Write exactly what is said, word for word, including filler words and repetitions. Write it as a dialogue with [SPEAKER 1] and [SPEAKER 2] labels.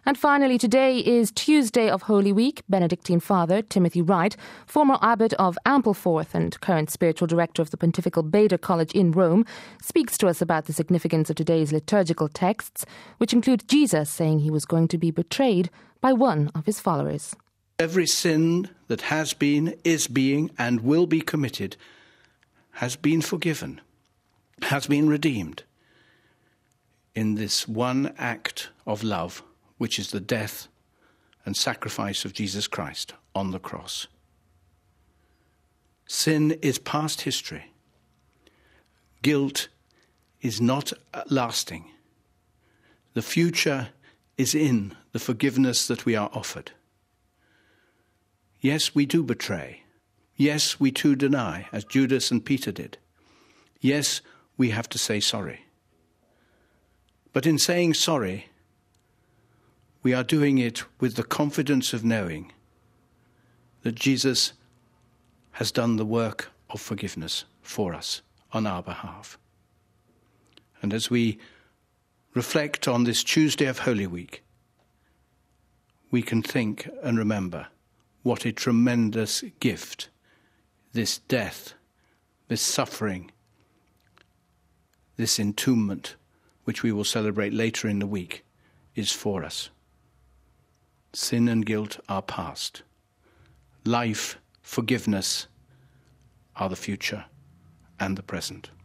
[SPEAKER 1] And finally, today is Tuesday of Holy Week. Benedictine Father Timothy Wright, former abbot of Ampleforth and current spiritual director of the Pontifical Beda College in Rome, speaks to us about the significance of today's liturgical texts, which include Jesus saying he was going to be betrayed by one of his followers.
[SPEAKER 2] Every sin that has been, is being, and will be committed has been forgiven, has been redeemed in this one act of love, which is the death and sacrifice of Jesus Christ on the cross. Sin is past history. Guilt is not lasting. The future is in the forgiveness that we are offered. Yes, we do betray. Yes, we too deny, as Judas and Peter did. Yes, we have to say sorry. But in saying sorry, we are doing it with the confidence of knowing that Jesus has done the work of forgiveness for us on our behalf. And as we reflect on this Tuesday of Holy Week, we can think and remember what a tremendous gift this death, this suffering, this entombment, which we will celebrate later in the week, is for us. Sin and guilt are past. Life, forgiveness are the future and the present.